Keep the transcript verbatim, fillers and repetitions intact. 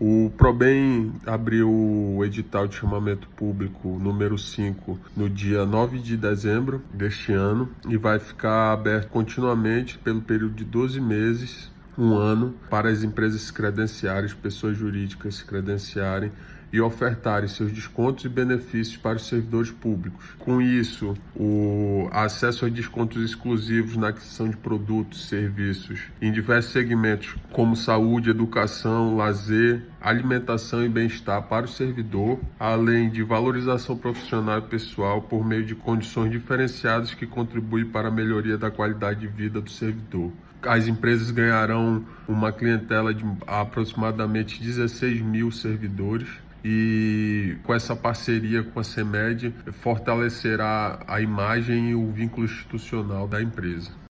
O Probem abriu o edital de chamamento público número cinco no dia nove de dezembro deste ano e vai ficar aberto continuamente pelo período de doze meses, um ano, para as empresas se credenciarem, as pessoas jurídicas se credenciarem e ofertarem seus descontos e benefícios para os servidores públicos. Com isso, o acesso a descontos exclusivos na aquisição de produtos e serviços em diversos segmentos, como saúde, educação, lazer, alimentação e bem-estar para o servidor, além de valorização profissional e pessoal por meio de condições diferenciadas que contribuem para a melhoria da qualidade de vida do servidor. As empresas ganharão uma clientela de aproximadamente dezesseis mil servidores e com essa parceria com a CEMED fortalecerá a imagem e o vínculo institucional da empresa.